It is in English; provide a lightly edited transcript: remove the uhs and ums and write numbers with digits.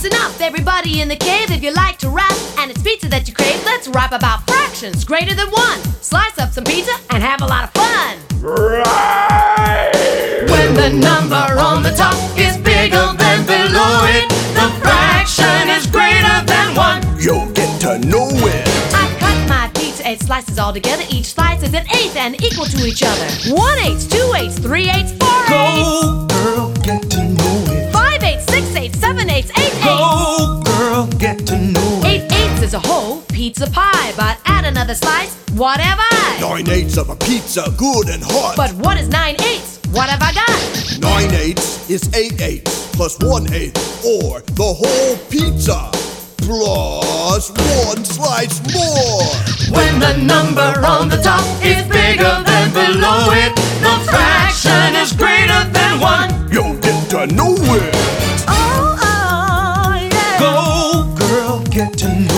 enough's enough, everybody in the cave. If you like to rap and it's pizza that you crave, let's rap about fractions greater than 1. Slice up some pizza and have a lot of fun. Right. When the number on the top is bigger than below it, the fraction is greater than 1. You'll get to know it. I cut my pizza 8 slices all together. Each slice is an eighth and equal to each other. 1/8, 2/8, 3/8, 4/8. Go, girl, get to know it. 5/8, 6/8, 7/8, 8/8. Go, girl, get to know it. 8/8 is a whole pizza pie, but add another slice, what have I? 9/8 of a pizza, good and hot. But what is 9/8? What have I got? 9/8 is 8/8 plus 1/8, or the whole pizza plus 1 slice more. When the number on the top is bigger than below it, the fraction is greater than 1. You'll get to know it. Oh, yeah. Go, girl, get to know it.